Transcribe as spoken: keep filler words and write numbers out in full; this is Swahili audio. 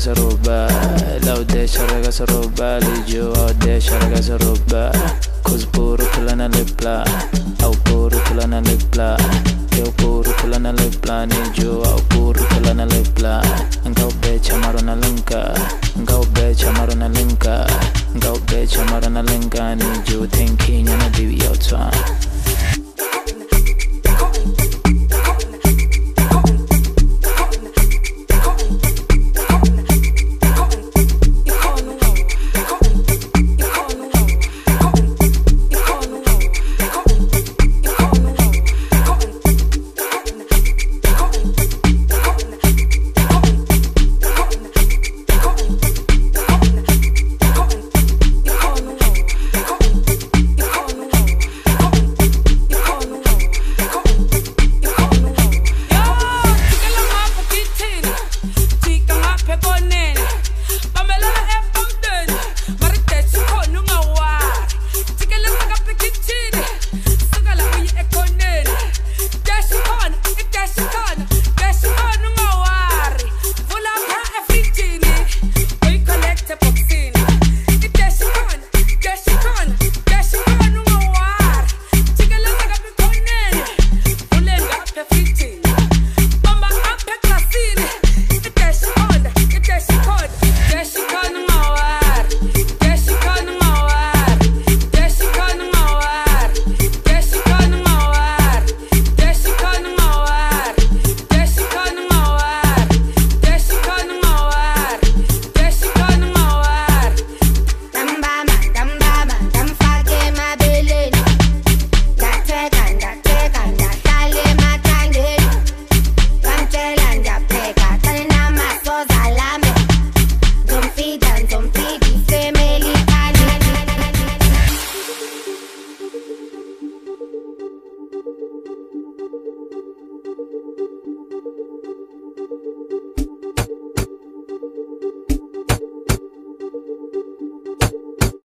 ragasaruba Laudesha ragasaruba Lijo audesha ragasaruba Kuzpuru kulana lepla Au puru kulana lepla Keu puru kulana lepla Nijo au puru kulana lepla Engkau becha marona lengka Engkau becha marona lengka Engkau becha marona lengka Nijo thinking yana bibi yau twa